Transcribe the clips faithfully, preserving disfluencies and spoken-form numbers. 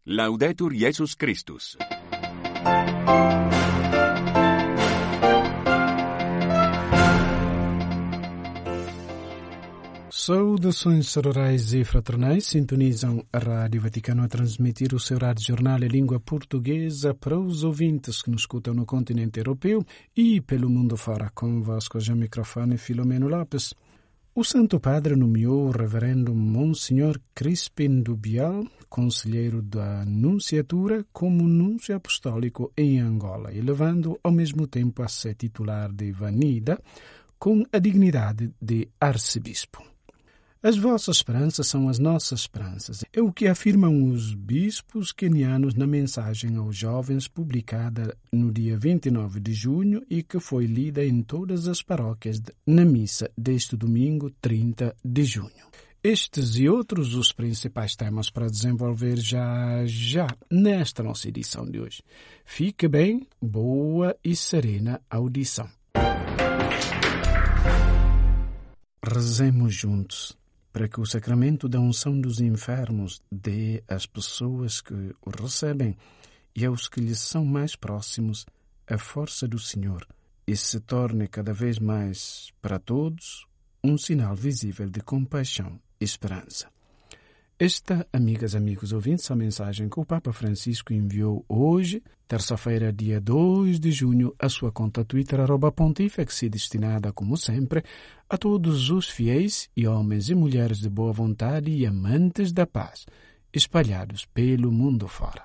Laudetur Jesus Christus. Saudações sororais e fraternais, sintonizam a Rádio Vaticano a transmitir o seu rádio jornal em língua portuguesa para os ouvintes que nos escutam no continente europeu e pelo mundo fora. Convosco já o microfone Filomeno Lopes. O Santo Padre nomeou o reverendo Monsenhor Crispin Dubiel, conselheiro da Nunciatura, como núncio apostólico em Angola, elevando ao mesmo tempo a ser titular de Vanida com a dignidade de arcebispo. As vossas esperanças são as nossas esperanças. É o que afirmam os bispos quenianos na mensagem aos jovens publicada no dia vinte e nove de junho e que foi lida em todas as paróquias na missa deste domingo, trinta de junho. Estes e outros os principais temas para desenvolver já já nesta nossa edição de hoje. Fique bem, boa e serena audição. Rezemos juntos para que o sacramento da unção dos enfermos dê às pessoas que o recebem e aos que lhes são mais próximos a força do Senhor e se torne cada vez mais para todos um sinal visível de compaixão e esperança. Esta, amigas e amigos ouvintes, a mensagem que o Papa Francisco enviou hoje, terça-feira, dia dois de junho, à sua conta Twitter, arroba pontifex, destinada, como sempre, a todos os fiéis e homens e mulheres de boa vontade e amantes da paz, espalhados pelo mundo fora.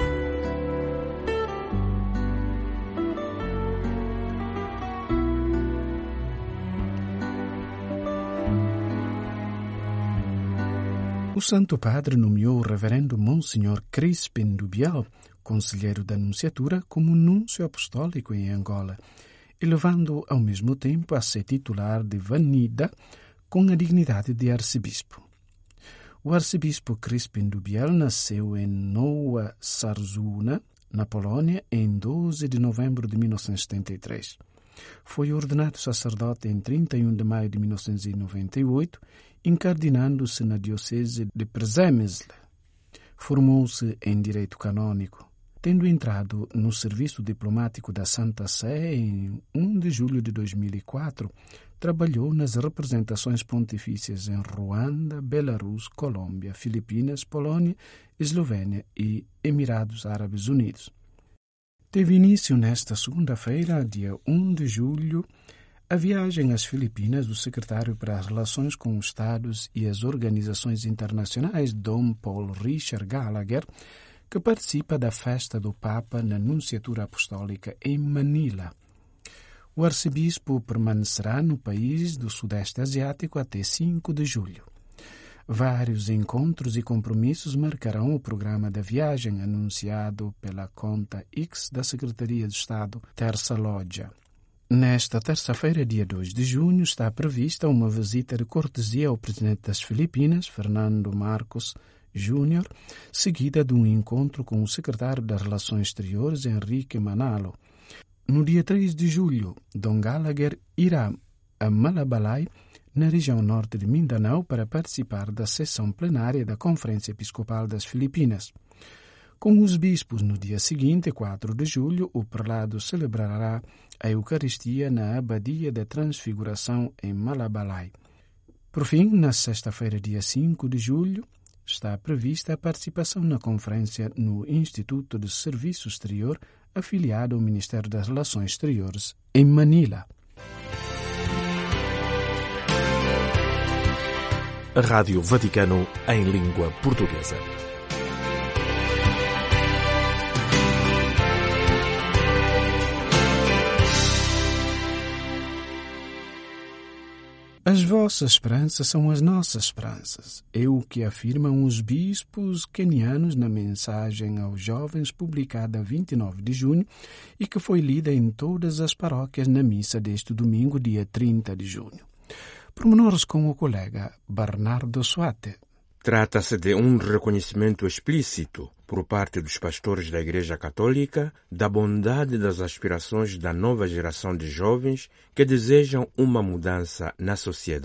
O Santo Padre nomeou o reverendo Monsenhor Crispin Dubiel, conselheiro da Nunciatura, como núncio apostólico em Angola, elevando ao mesmo tempo a ser titular de Vanida com a dignidade de arcebispo. O arcebispo Crispin Dubiel nasceu em Nowa Sarzuna, na Polônia, em doze de novembro de mil novecentos e setenta e três. Foi ordenado sacerdote em trinta e um de maio de mil novecentos e noventa e oito, incardinando-se na diocese de Przemysl. Formou-se em direito canônico, tendo entrado no serviço diplomático da Santa Sé em primeiro de julho de dois mil e quatro. Trabalhou nas representações pontifícias em Ruanda, Belarus, Colômbia, Filipinas, Polônia, Eslovênia e Emirados Árabes Unidos. Teve início nesta segunda-feira, dia primeiro de julho, a viagem às Filipinas do secretário para as Relações com os Estados e as Organizações Internacionais, Dom Paul Richard Gallagher, que participa da festa do Papa na Nunciatura Apostólica em Manila. O arcebispo permanecerá no país do Sudeste Asiático até cinco de julho. Vários encontros e compromissos marcarão o programa da viagem anunciado pela conta X da Secretaria de Estado, Terça Loggia. Nesta terça-feira, dia dois de junho, está prevista uma visita de cortesia ao presidente das Filipinas, Fernando Marcos Júnior, seguida de um encontro com o secretário das Relações Exteriores, Henrique Manalo. No dia três de julho, Dom Gallagher irá a Malabalay, na região norte de Mindanao, para participar da sessão plenária da Conferência Episcopal das Filipinas. Com os bispos, no dia seguinte, quatro de julho, o prelado celebrará a Eucaristia na Abadia da Transfiguração em Malabalay. Por fim, na sexta-feira, dia cinco de julho, está prevista a participação na conferência no Instituto de Serviço Exterior, afiliado ao Ministério das Relações Exteriores, em Manila. A Rádio Vaticano em língua portuguesa. As vossas esperanças são as nossas esperanças. É o que afirmam os bispos quenianos na mensagem aos jovens publicada vinte e nove de junho e que foi lida em todas as paróquias na missa deste domingo, dia trinta de junho. Pormenores com o colega Bernardo Suate. Trata-se de um reconhecimento explícito por parte dos pastores da Igreja Católica da bondade das aspirações da nova geração de jovens que desejam uma mudança na sociedade.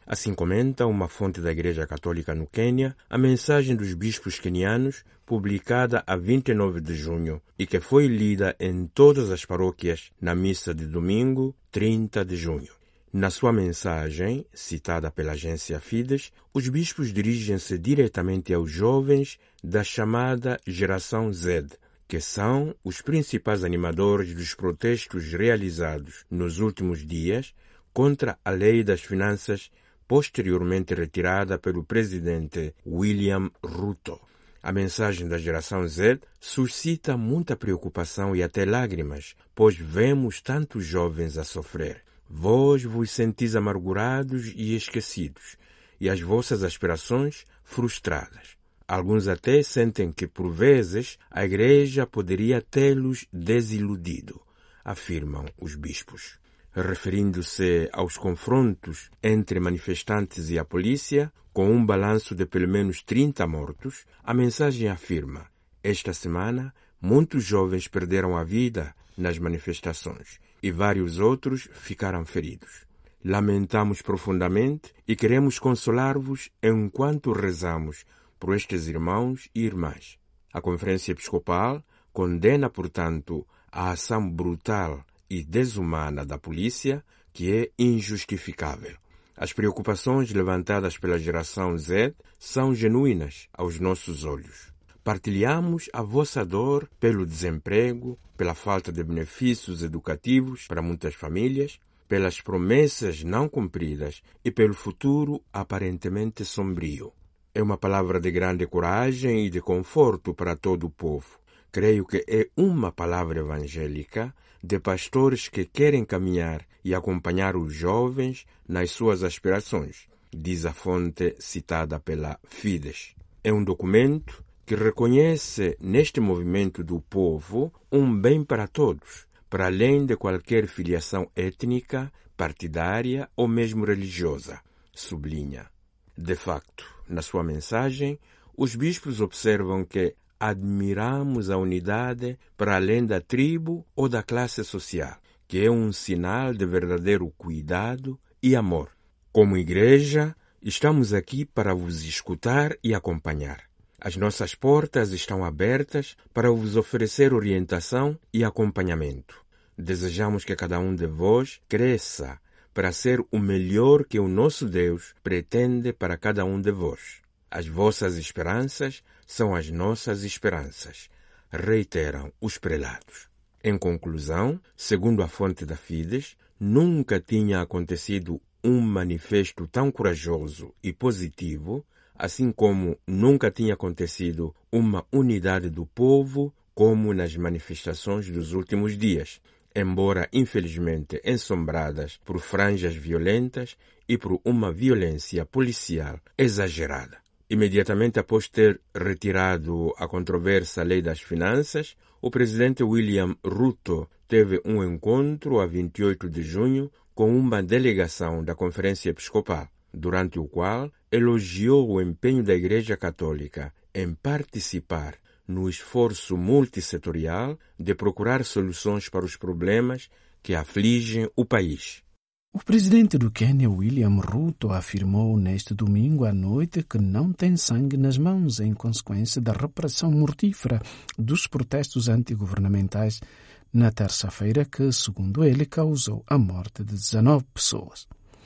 Assim comenta uma fonte da Igreja Católica no Quênia a mensagem dos bispos quenianos, publicada a vinte e nove de junho e que foi lida em todas as paróquias na missa de domingo, trinta de junho. Na sua mensagem, citada pela agência Fides, os bispos dirigem-se diretamente aos jovens da chamada Geração Z, que são os principais animadores dos protestos realizados nos últimos dias contra a Lei das Finanças posteriormente retirada pelo presidente William Ruto. A mensagem da Geração Z suscita muita preocupação e até lágrimas, pois vemos tantos jovens a sofrer. Vós vos sentis amargurados e esquecidos, e as vossas aspirações frustradas. Alguns até sentem que, por vezes, a Igreja poderia tê-los desiludido, afirmam os bispos. Referindo-se aos confrontos entre manifestantes e a polícia, com um balanço de pelo menos trinta mortos, a mensagem afirma: esta semana, muitos jovens perderam a vida nas manifestações e vários outros ficaram feridos. Lamentamos profundamente e queremos consolar-vos enquanto rezamos por estes irmãos e irmãs. A Conferência Episcopal condena, portanto, a ação brutal e desumana da polícia, que é injustificável. As preocupações levantadas pela Geração Z são genuínas aos nossos olhos. Partilhamos a vossa dor pelo desemprego, pela falta de benefícios educativos para muitas famílias, pelas promessas não cumpridas e pelo futuro aparentemente sombrio. É uma palavra de grande coragem e de conforto para todo o povo. Creio que é uma palavra evangélica de pastores que querem caminhar e acompanhar os jovens nas suas aspirações, diz a fonte citada pela Fides. É um documento que reconhece neste movimento do povo um bem para todos, para além de qualquer filiação étnica, partidária ou mesmo religiosa, sublinha. De facto, na sua mensagem, os bispos observam que admiramos a unidade para além da tribo ou da classe social, que é um sinal de verdadeiro cuidado e amor. Como igreja, estamos aqui para vos escutar e acompanhar. As nossas portas estão abertas para vos oferecer orientação e acompanhamento. Desejamos que cada um de vós cresça para ser o melhor que o nosso Deus pretende para cada um de vós. As vossas esperanças são as nossas esperanças, reiteram os prelados. Em conclusão, segundo a fonte da Fides, nunca tinha acontecido um manifesto tão corajoso e positivo, assim como nunca tinha acontecido uma unidade do povo como nas manifestações dos últimos dias, embora infelizmente ensombradas por franjas violentas e por uma violência policial exagerada. Imediatamente após ter retirado a controversa Lei das Finanças, o presidente William Ruto teve um encontro a vinte e oito de junho com uma delegação da Conferência Episcopal, durante o qual elogiou o empenho da Igreja Católica em participar no esforço multissetorial de procurar soluções para os problemas que afligem o país. O presidente do Quênia, William Ruto, afirmou neste domingo à noite que não tem sangue nas mãos em consequência da repressão mortífera dos protestos antigovernamentais na terça-feira que, segundo ele, causou a morte de dezenove pessoas.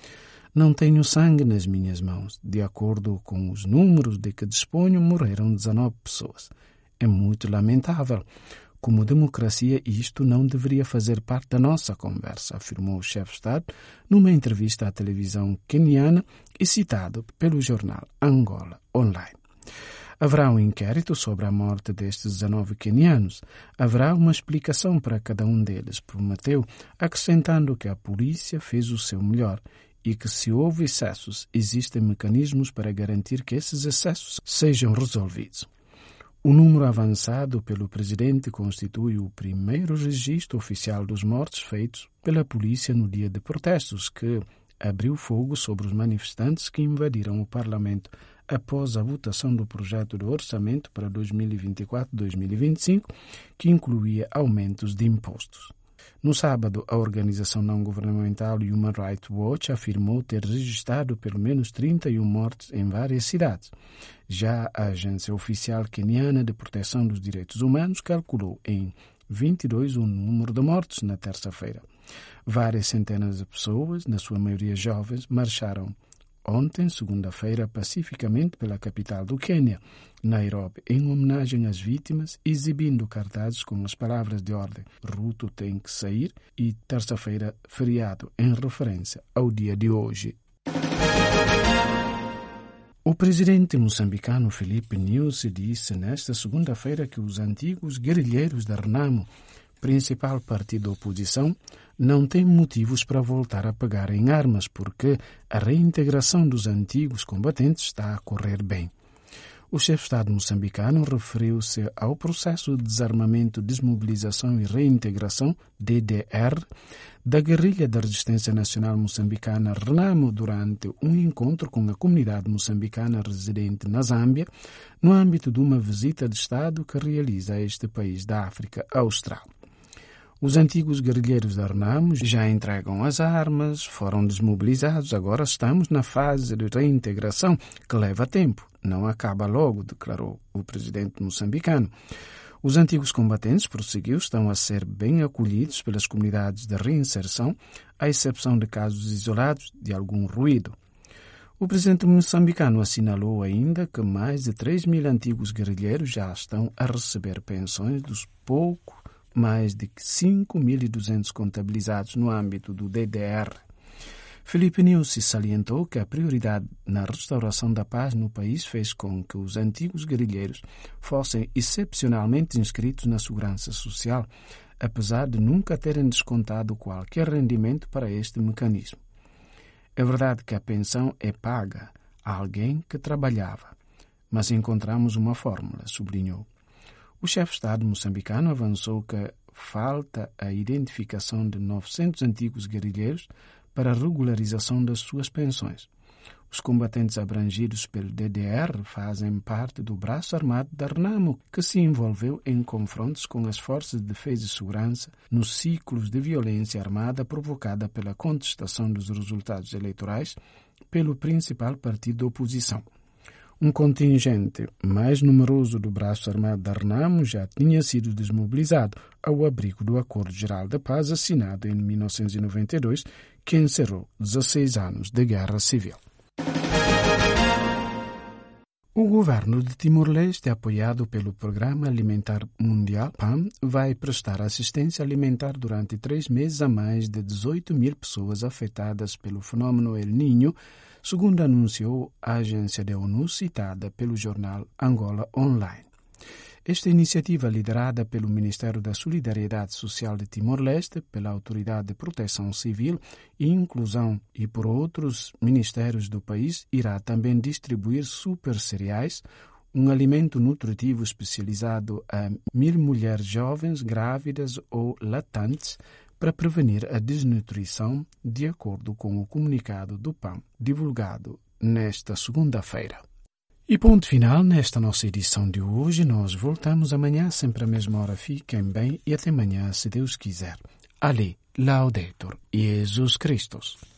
Não tenho sangue nas minhas mãos. De acordo com os números de que disponho, morreram dezenove pessoas. É muito lamentável. Como democracia, isto não deveria fazer parte da nossa conversa, afirmou o chefe de Estado numa entrevista à televisão queniana e citado pelo jornal Angola Online. Haverá um inquérito sobre a morte destes dezenove quenianos. Haverá uma explicação para cada um deles, prometeu, acrescentando que a polícia fez o seu melhor e que, se houve excessos, existem mecanismos para garantir que esses excessos sejam resolvidos. O número avançado pelo presidente constitui o primeiro registro oficial dos mortos feitos pela polícia no dia de protestos, que abriu fogo sobre os manifestantes que invadiram o Parlamento após a votação do projeto de orçamento para dois mil e vinte e quatro a dois mil e vinte e cinco, que incluía aumentos de impostos. No sábado, a organização não-governamental Human Rights Watch afirmou ter registrado pelo menos trinta e uma mortes em várias cidades. Já a agência oficial queniana de proteção dos direitos humanos calculou em vinte e dois o número de mortes na terça-feira. Várias centenas de pessoas, na sua maioria jovens, marcharam ontem, segunda-feira, pacificamente pela capital do Quênia, Nairobi, em homenagem às vítimas, exibindo cartazes com as palavras de ordem "Ruto tem que sair" e terça-feira, feriado, em referência ao dia de hoje. O presidente moçambicano Filipe Nyusi disse nesta segunda-feira que os antigos guerrilheiros da Renamo, principal partido da oposição, não têm motivos para voltar a pegar em armas porque a reintegração dos antigos combatentes está a correr bem. O chefe de Estado moçambicano referiu-se ao processo de desarmamento, desmobilização e reintegração, D D R, da guerrilha da Resistência Nacional Moçambicana Renamo durante um encontro com a comunidade moçambicana residente na Zâmbia, no âmbito de uma visita de Estado que realiza a este país da África Austral. Os antigos guerrilheiros da Renamo já entregam as armas, foram desmobilizados, agora estamos na fase de reintegração que leva tempo, não acaba logo, declarou o presidente moçambicano. Os antigos combatentes, prosseguiu, estão a ser bem acolhidos pelas comunidades de reinserção, à exceção de casos isolados de algum ruído. O presidente moçambicano assinalou ainda que mais de três mil antigos guerrilheiros já estão a receber pensões dos poucos mais de cinco mil e duzentos contabilizados no âmbito do D D R. Filipe Nyusi salientou que a prioridade na restauração da paz no país fez com que os antigos guerrilheiros fossem excepcionalmente inscritos na segurança social, apesar de nunca terem descontado qualquer rendimento para este mecanismo. É verdade que a pensão é paga a alguém que trabalhava, mas encontramos uma fórmula, sublinhou. O chefe de Estado moçambicano avançou que falta a identificação de novecentos antigos guerrilheiros para a regularização das suas pensões. Os combatentes abrangidos pelo D D R fazem parte do braço armado da Renamo, que se envolveu em confrontos com as forças de defesa e segurança nos ciclos de violência armada provocada pela contestação dos resultados eleitorais pelo principal partido da oposição. Um contingente mais numeroso do braço armado da Renamo já tinha sido desmobilizado ao abrigo do Acordo Geral de Paz assinado em mil novecentos e noventa e dois, que encerrou dezesseis anos de guerra civil. O governo de Timor-Leste, apoiado pelo Programa Alimentar Mundial, P A M, vai prestar assistência alimentar durante três meses a mais de dezoito mil pessoas afetadas pelo fenômeno El Niño, segundo anunciou a agência da ONU citada pelo jornal Angola Online. Esta iniciativa, liderada pelo Ministério da Solidariedade Social de Timor-Leste, pela Autoridade de Proteção Civil e Inclusão e por outros ministérios do país, irá também distribuir super cereais, um alimento nutritivo especializado a mil mulheres jovens, grávidas ou lactantes, para prevenir a desnutrição, de acordo com o comunicado do P A M, divulgado nesta segunda-feira. E ponto final nesta nossa edição de hoje. Nós voltamos amanhã, sempre à mesma hora. Fiquem bem e até amanhã, se Deus quiser. Ali, Laudetur Jesus Christus.